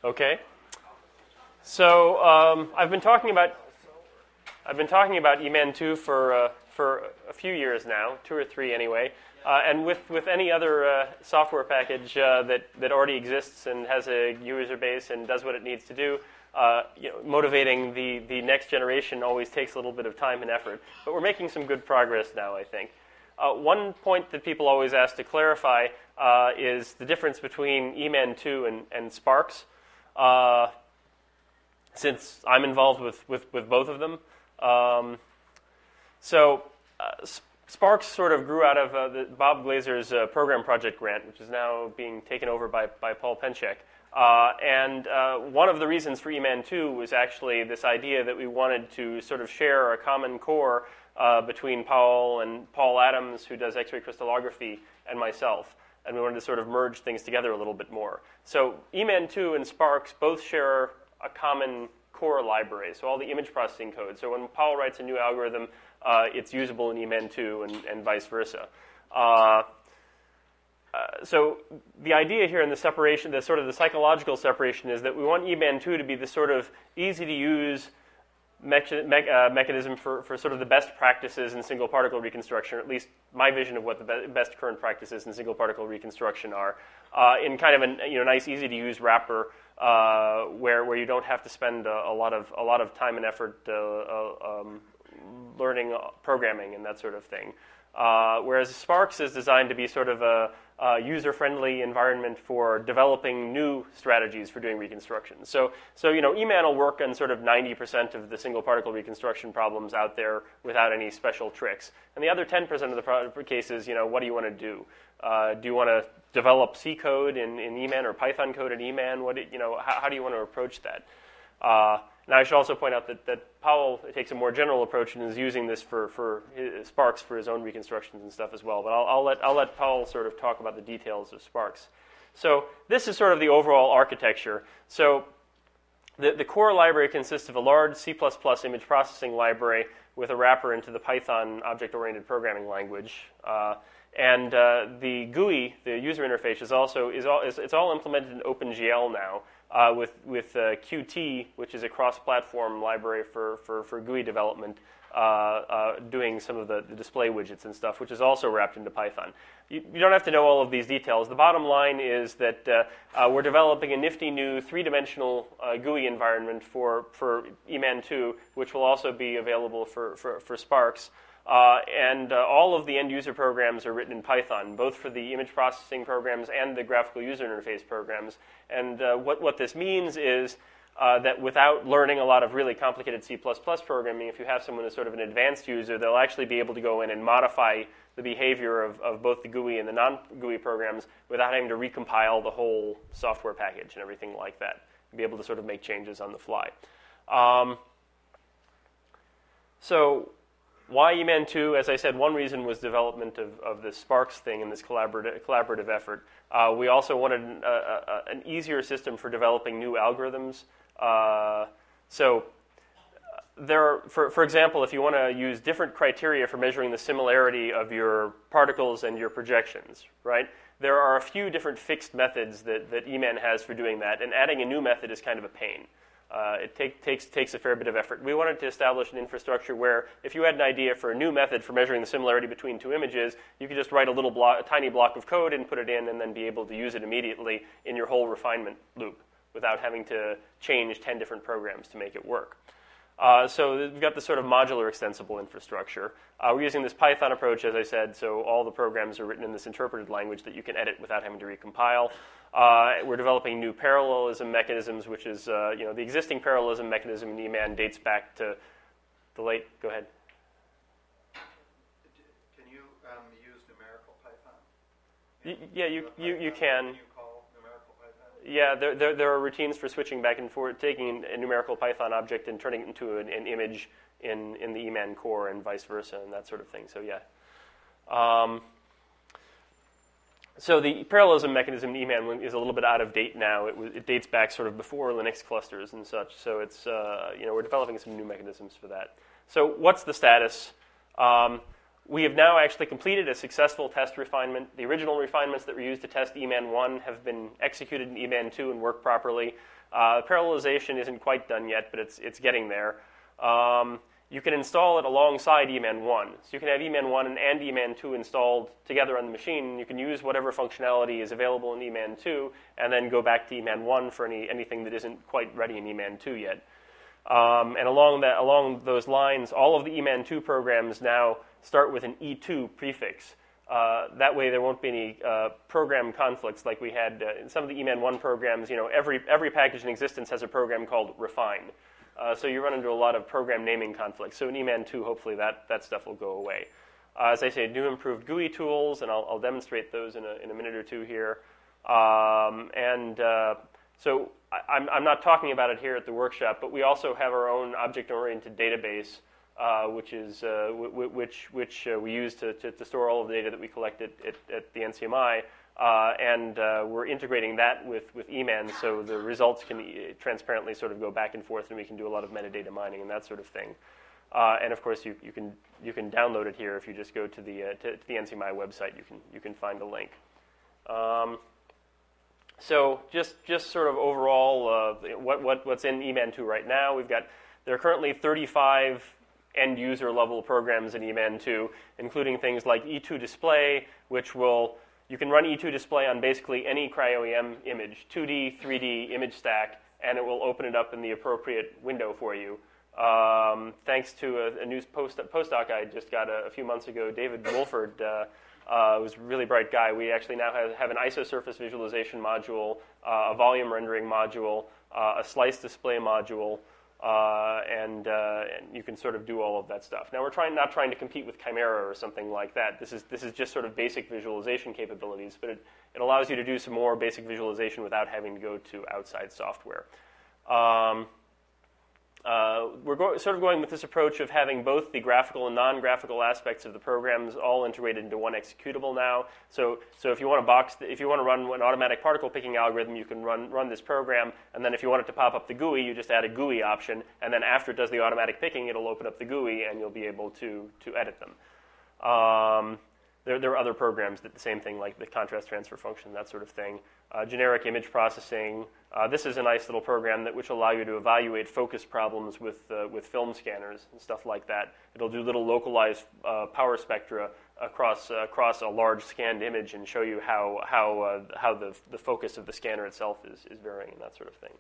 Okay. So I've been talking about eman2 for a few years now, 2 or 3 anyway. And with any other software package that already exists and has a user base and does what it needs to do, motivating the next generation always takes a little bit of time and effort. But we're making some good progress now, I think. One point that people always ask to clarify is the difference between eman2 and Sparks. Since I'm involved with both of them. Sparks sort of grew out of Bob Glazer's program project grant, which is now being taken over by Paul Penchek. And one of the reasons for eman2 was actually this idea that we wanted to sort of share a common core between Paul Adams, who does X-ray crystallography, and myself. And we wanted to sort of merge things together a little bit more. So eman2 and Sparks both share a common core library, so all the image processing code. So when Paul writes a new algorithm, it's usable in eman2 and vice versa. So the idea here in the separation, the sort of the psychological separation, is that we want eman2 to be the sort of easy-to-use mechanism for sort of the best practices in single particle reconstruction, or at least my vision of what the best current practices in single particle reconstruction are, in kind of a nice, easy-to-use wrapper where you don't have to spend a lot of time and effort learning programming and that sort of thing. Whereas Sparks is designed to be sort of a user-friendly environment for developing new strategies for doing reconstruction. So eman will work on sort of 90% of the single particle reconstruction problems out there without any special tricks. And the other 10% of the cases, what do you want to do? Do you want to develop C code in eman or Python code in eman? How do you want to approach that? Now I should also point out that Powell takes a more general approach and is using this for Sparks for his own reconstructions and stuff as well. But I'll let Powell sort of talk about the details of Sparks. So this is sort of the overall architecture. So the core library consists of a large C++ image processing library with a wrapper into the Python object-oriented programming language. And the GUI, the user interface, is all implemented in OpenGL now. With Qt, which is a cross-platform library for GUI development, doing some of the display widgets and stuff, which is also wrapped into Python. You don't have to know all of these details. The bottom line is that we're developing a nifty new 3-dimensional GUI environment for eman2, which will also be available for Sparks. And all of the end-user programs are written in Python, both for the image processing programs and the graphical user interface programs. And what this means is that without learning a lot of really complicated C++ programming, if you have someone who's sort of an advanced user, they'll actually be able to go in and modify the behavior of both the GUI and the non-GUI programs without having to recompile the whole software package and everything like that. Be able to sort of make changes on the fly. So why eman2? As I said, one reason was development of this Sparks thing and this collaborative effort. We also wanted an easier system for developing new algorithms. For example, if you want to use different criteria for measuring the similarity of your particles and your projections, right? There are a few different fixed methods that eman has for doing that, and adding a new method is kind of a pain. It takes a fair bit of effort. We wanted to establish an infrastructure where if you had an idea for a new method for measuring the similarity between two images, you could just write a tiny block of code and put it in and then be able to use it immediately in your whole refinement loop without having to change 10 different programs to make it work. So we've got this sort of modular extensible infrastructure. We're using this Python approach, as I said, so all the programs are written in this interpreted language that you can edit without having to recompile. We're developing new parallelism mechanisms, which is, the existing parallelism mechanism in eman dates back to the late, go ahead. Can you use numerical Python? Yeah, you can. Can you call numerical Python? Yeah, there are routines for switching back and forth, taking a numerical Python object and turning it into an image in the eman core and vice versa and that sort of thing. So yeah. So the parallelism mechanism in eman is a little bit out of date now. It dates back sort of before Linux clusters and such. So it's we're developing some new mechanisms for that. So what's the status? We have now actually completed a successful test refinement. The original refinements that were used to test eman1 have been executed in eman2 and work properly. Parallelization isn't quite done yet, but it's getting there. You can install it alongside eman1. So you can have eman1 and eman2 installed together on the machine. You can use whatever functionality is available in eman2 and then go back to eman1 for anything that isn't quite ready in eman2 yet. And along those lines, all of the eman2 programs now start with an E2 prefix. That way there won't be any program conflicts like we had in some of the eman1 programs. Every package in existence has a program called refine. So you run into a lot of program naming conflicts. So in eman2, hopefully that stuff will go away. As I say, new improved GUI tools, and I'll demonstrate those in a minute or two here. So I'm not talking about it here at the workshop, but we also have our own object-oriented database, which we use to store all of the data that we collect at the NCMI. And we're integrating that with eman, so the results can transparently sort of go back and forth, and we can do a lot of metadata mining and that sort of thing. And of course, you can download it here if you just go to the NCMI website. You can find a link. So just sort of overall, what's in eman2 right now? There are currently 35 end user level programs in eman2, including things like E2 Display, which you can run E2 Display on basically any Cryo-EM image, 2D, 3D image stack, and it will open it up in the appropriate window for you. Thanks to a new postdoc I just got a few months ago, David Wolford, was a really bright guy. We actually now have an isosurface visualization module, a volume rendering module, a slice display module, and you can sort of do all of that stuff. Now we're not trying to compete with Chimera or something like that. This is just sort of basic visualization capabilities, but it allows you to do some more basic visualization without having to go to outside software. We're sort of going with this approach of having both the graphical and non-graphical aspects of the programs all integrated into one executable now. So if you want to run an automatic particle picking algorithm, you can run this program, and then if you want it to pop up the GUI, you just add a GUI option, and then after it does the automatic picking, it'll open up the GUI, and you'll be able to edit them. There are other programs that the same thing, like the contrast transfer function, that sort of thing. Generic image processing. This is a nice little program which will allow you to evaluate focus problems with film scanners and stuff like that. It'll do little localized power spectra across a large scanned image and show you how the focus of the scanner itself is varying and that sort of thing.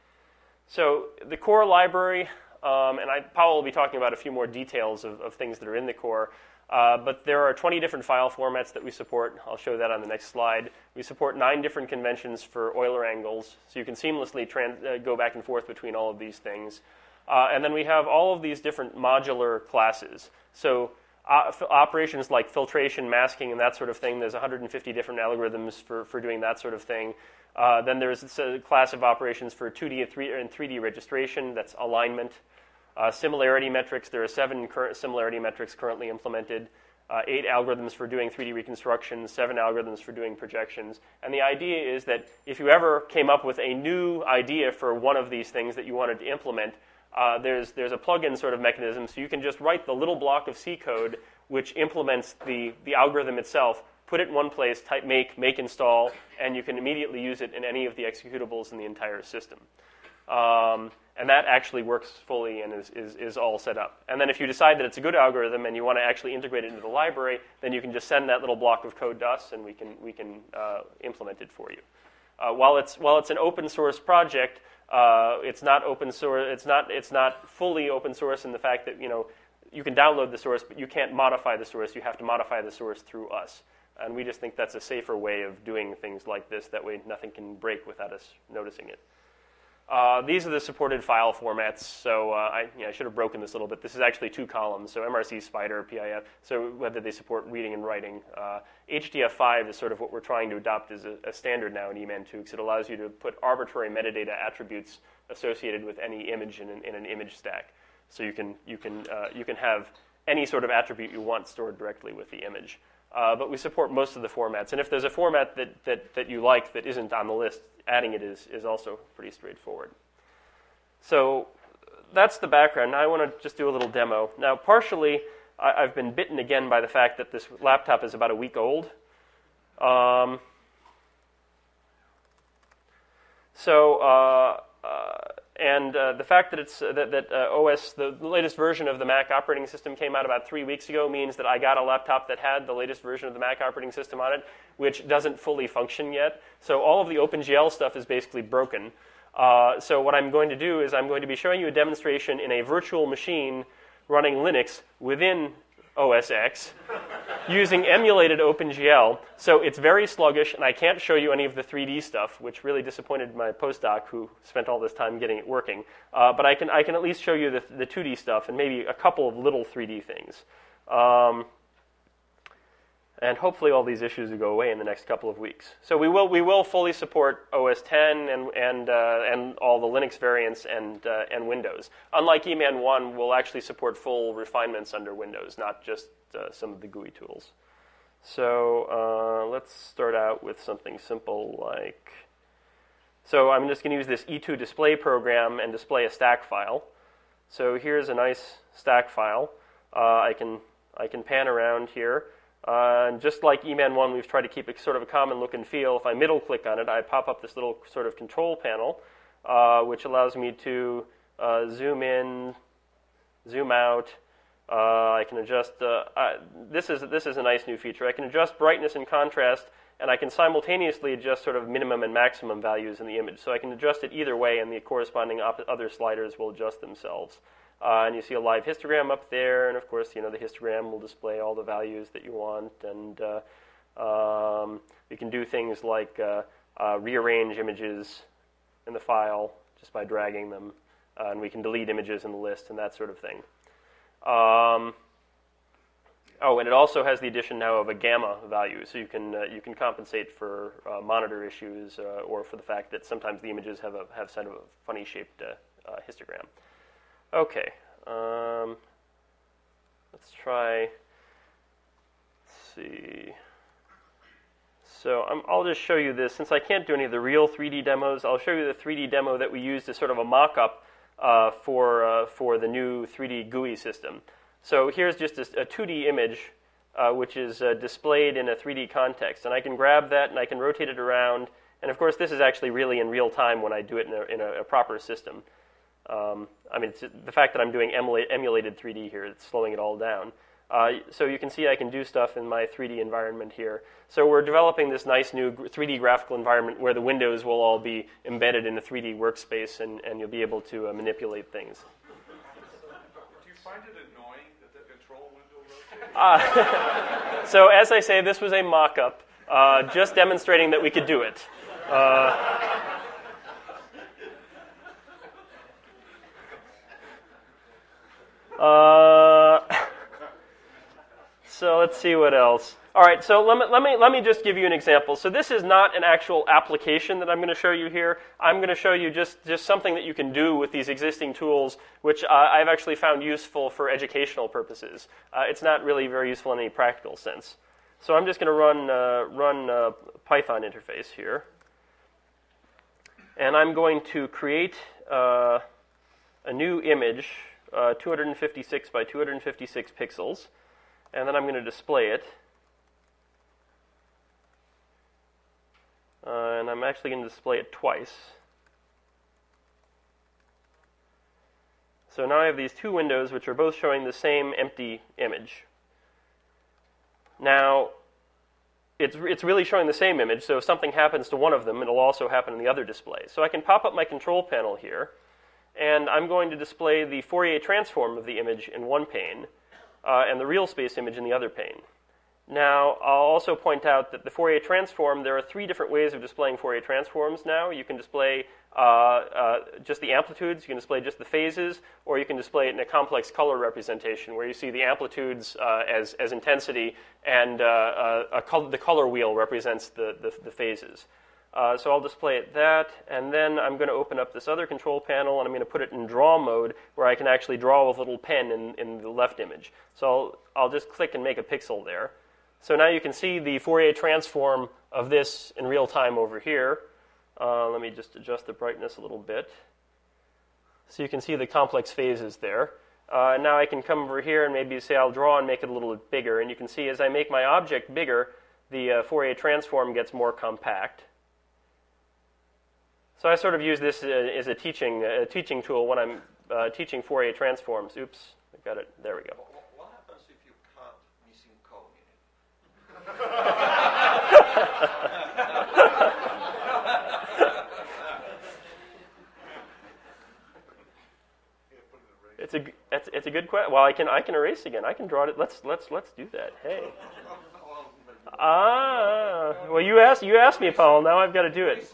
So the core library, and Paul will be talking about a few more details of things that are in the core. But there are 20 different file formats that we support. I'll show that on the next slide. We support 9 different conventions for Euler angles, so you can seamlessly go back and forth between all of these things. And then we have all of these different modular classes. So operations like filtration, masking, and that sort of thing, there's 150 different algorithms for doing that sort of thing. Then there's a class of operations for 2D and 3D registration, that's alignment. Similarity metrics, there are 7 current similarity metrics currently implemented, 8 algorithms for doing 3D reconstruction, 7 algorithms for doing projections. And the idea is that if you ever came up with a new idea for one of these things that you wanted to implement, there's a plug-in sort of mechanism, so you can just write the little block of C code which implements the algorithm itself, put it in one place, type make install, and you can immediately use it in any of the executables in the entire system. And that actually works fully and is all set up. And then if you decide that it's a good algorithm and you want to actually integrate it into the library, then you can just send that little block of code to us, and we can implement it for you. While it's an open source project, it's not open source. It's not fully open source in the fact that you can download the source, but you can't modify the source. You have to modify the source through us. And we just think that's a safer way of doing things like this. That way, nothing can break without us noticing it. These are the supported file formats. So I should have broken this a little bit. This is actually 2 columns. So MRC, Spider, PIF. So whether they support reading and writing. HDF5 is sort of what we're trying to adopt as a standard now in eman2, because it allows you to put arbitrary metadata attributes associated with any image in an image stack. So you can have any sort of attribute you want stored directly with the image. But we support most of the formats. And if there's a format that you like that isn't on the list, adding it is also pretty straightforward. So that's the background. Now I want to just do a little demo. Now, partially, I've been bitten again by the fact that this laptop is about a week old. The fact that it's OS, the latest version of the Mac operating system came out about 3 weeks ago, means that I got a laptop that had the latest version of the Mac operating system on it, which doesn't fully function yet. So all of the OpenGL stuff is basically broken. So what I'm going to do is I'm going to be showing you a demonstration in a virtual machine running Linux within OS X using emulated OpenGL. So it's very sluggish, and I can't show you any of the 3D stuff, which really disappointed my postdoc who spent all this time getting it working. But I can at least show you the 2D stuff and maybe a couple of little 3D things. And hopefully all these issues will go away in the next couple of weeks. So we will fully support OS 10 and all the Linux variants and Windows. Unlike eMan 1, we'll actually support full refinements under Windows, not just some of the GUI tools. So let's start out with something simple like. So I'm just going to use this E2 display program and display a stack file. So here's a nice stack file. I can pan around here. And just like eMan 1, we've tried to keep it sort of a common look and feel. If I middle-click on it, I pop up this little sort of control panel, which allows me to zoom in, zoom out. I can adjust. This is a nice new feature. I can adjust brightness and contrast, and I can simultaneously adjust sort of minimum and maximum values in the image. So I can adjust it either way, and the corresponding other sliders will adjust themselves. And you see a live histogram up there, and of course, the histogram will display all the values that you want. And you can do things like rearrange images in the file just by dragging them, and we can delete images in the list and that sort of thing. And it also has the addition now of a gamma value, so you can compensate for monitor issues or for the fact that sometimes the images have kind of a funny shaped histogram. Okay, let's try. Let's see. So I'll just show you this. Since I can't do any of the real 3D demos, I'll show you the 3D demo that we used as sort of a mock-up for the new 3D GUI system. So here's just a 2D image, which is displayed in a 3D context. And I can grab that and I can rotate it around. And of course, this is actually really in real time when I do it in a proper system. It's the fact that I'm doing emulated 3D here, it's slowing it all down. So you can see I can do stuff in my 3D environment here. So we're developing this nice new 3D graphical environment where the windows will all be embedded in a 3D workspace, and you'll be able to manipulate things. Do you find it annoying that the control window rotates? So as I say, this was a mock-up, just demonstrating that we could do it. So let's see what else. All right, so let me just give you an example. So this is not an actual application that I'm going to show you here. I'm going to show you just something that you can do with these existing tools, which I've actually found useful for educational purposes. It's not really very useful in any practical sense. So I'm just going to run a Python interface here, and I'm going to create a new image. 256 by 256 pixels, and then I'm going to display it. And I'm actually going to display it twice. So now I have these two windows which are both showing the same empty image. Now, it's really showing the same image, so if something happens to one of them, it'll also happen in the other display. So I can pop up my control panel here, and I'm going to display the Fourier transform of the image in one pane and the real space image in the other pane. Now, I'll also point out that the Fourier transform, there are three different ways of displaying Fourier transforms now. You can display just the amplitudes, you can display just the phases, or you can display it in a complex color representation where you see the amplitudes as intensity and the color wheel represents the phases. So I'll display it that, and then I'm going to open up this other control panel, and I'm going to put it in draw mode, where I can actually draw with a little pen in the left image. So I'll just click and make a pixel there. So now you can see the Fourier transform of this in real time over here. Let me just adjust the brightness a little bit. So you can see the complex phases there. Now I can come over here and maybe say I'll draw and make it a little bit bigger. And you can see as I make my object bigger, the Fourier transform gets more compact. So I sort of use this as a teaching tool when I'm teaching Fourier transforms. Oops, I got it. There we go. What happens if you cut missing cone in it? It's a good question. Well, I can erase again. I can draw it. Let's do that. Hey. Well, you asked me, Paul. Now I've got to do it.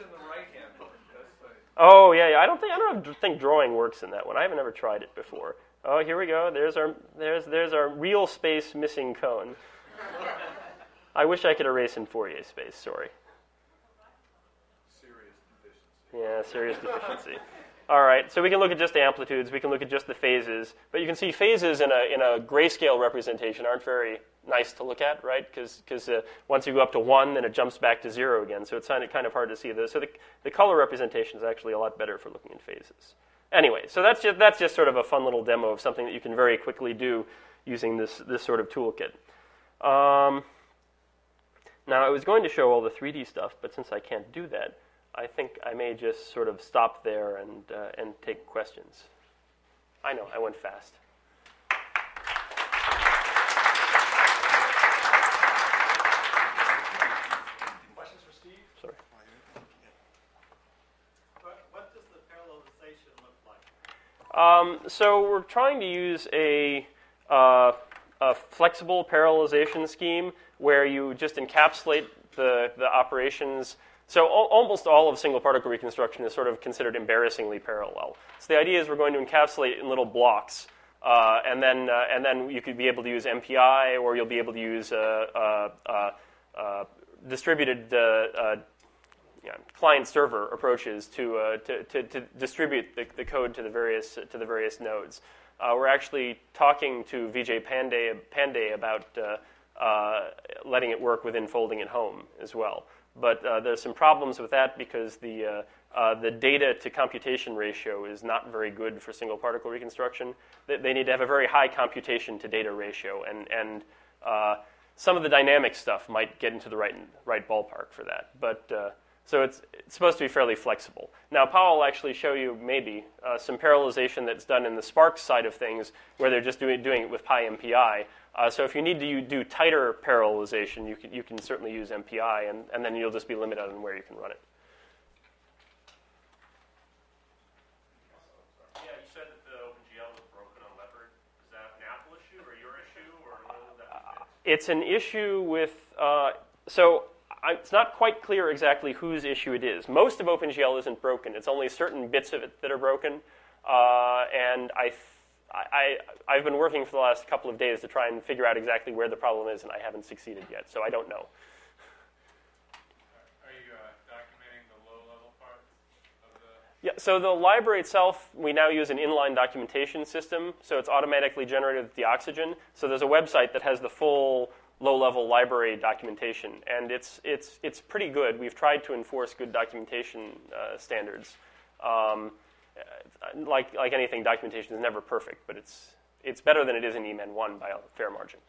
Oh yeah. I don't think drawing works in that one. I haven't ever tried it before. Oh, here we go. There's our real space missing cone. I wish I could erase in Fourier space. Sorry. Serious deficiency. Yeah, serious deficiency. All right, so we can look at just the amplitudes. We can look at just the phases. But you can see phases in a grayscale representation aren't very nice to look at, right? Because once you go up to 1, then it jumps back to 0 again. So it's kind of hard to see those. So the color representation is actually a lot better for looking in phases. Anyway, so that's just sort of a fun little demo of something that you can very quickly do using this sort of toolkit. Now, I was going to show all the 3D stuff, but since I can't do that, I think I may just sort of stop there and take questions. I know, I went fast. Questions for Steve? Sorry. What does the parallelization look like? So we're trying to use a flexible parallelization scheme where you just encapsulate the operations. So almost all of single particle reconstruction is sort of considered embarrassingly parallel. So the idea is we're going to encapsulate in little blocks, and then you could be able to use MPI, or you'll be able to use distributed client-server approaches to distribute the code to the various nodes. We're actually talking to Vijay Pandey about letting it work within Folding at Home as well. But there's some problems with that because the data to computation ratio is not very good for single particle reconstruction. They need to have a very high computation to data ratio, and some of the dynamic stuff might get into the right ballpark for that. But so it's supposed to be fairly flexible. Now, Paul will actually show you maybe some parallelization that's done in the Sparks side of things, where they're just doing it with PyMPI. So if you need to do tighter parallelization, you can certainly use MPI, and then you'll just be limited on where you can run it. Yeah, you said that the OpenGL was broken on Leopard. Is that an Apple issue or your issue, or when will that be fixed? It's an issue with it's not quite clear exactly whose issue it is. Most of OpenGL isn't broken. It's only certain bits of it that are broken, and I've been working for the last couple of days to try and figure out exactly where the problem is, and I haven't succeeded yet, so I don't know. Are you documenting the low-level parts of the... Yeah, so the library itself, we now use an inline documentation system, so it's automatically generated with the Oxygen. So there's a website that has the full low-level library documentation, and it's pretty good. We've tried to enforce good documentation standards. Like anything, documentation is never perfect, but it's better than it is in EMN1 by a fair margin.